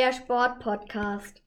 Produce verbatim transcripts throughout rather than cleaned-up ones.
der Sport-Podcast.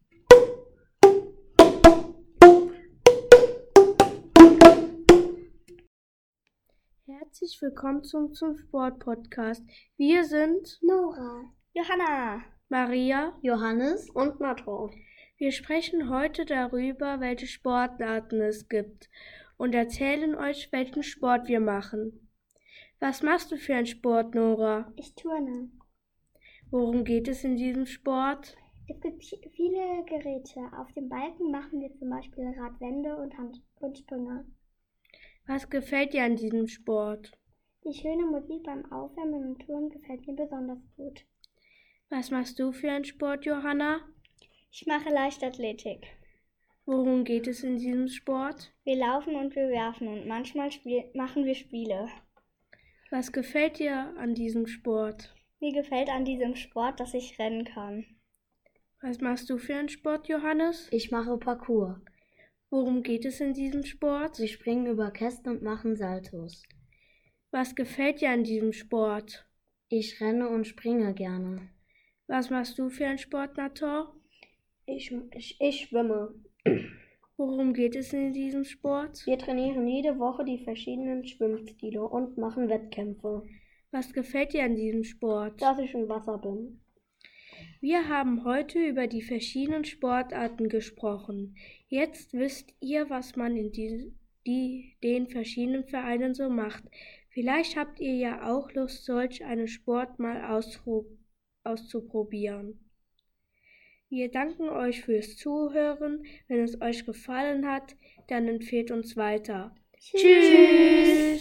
Herzlich willkommen zum, zum Sport-Podcast. Wir sind Nora, Johanna, Maria, Johannes und Nato. Wir sprechen heute darüber, welche Sportarten es gibt und erzählen euch, welchen Sport wir machen. Was machst du für einen Sport, Nora? ich turne. Worum geht es in diesem Sport? Es gibt viele Geräte. Auf dem Balken machen wir zum Beispiel Radwände und Handsprünge. Was gefällt dir an diesem Sport? Die schöne Musik beim Aufwärmen und Turnen gefällt mir besonders gut. Was machst du für einen Sport, Johanna? Ich mache Leichtathletik. Worum geht es in diesem Sport? Wir laufen und wir werfen und manchmal spiel- machen wir Spiele. Was gefällt dir an diesem Sport? Mir gefällt an diesem Sport, dass ich rennen kann. Was machst du für einen Sport, Johannes? Ich mache Parkour. Worum geht es in diesem Sport? Wir springen über Kästen und machen Saltos. Was gefällt dir an diesem Sport? Ich renne und springe gerne. Was machst du für einen Sport, Nator? Ich, ich, ich schwimme. Worum geht es in diesem Sport? Wir trainieren jede Woche die verschiedenen Schwimmstile und machen Wettkämpfe, Was gefällt dir an diesem Sport? dass ich im Wasser bin. Wir haben heute über die verschiedenen Sportarten gesprochen. Jetzt wisst ihr, was man in die, die, den verschiedenen Vereinen so macht. Vielleicht habt ihr ja auch Lust, solch einen Sport mal auspro- auszuprobieren. Wir danken euch fürs Zuhören. Wenn es euch gefallen hat, dann empfehlt uns weiter. Tschüss!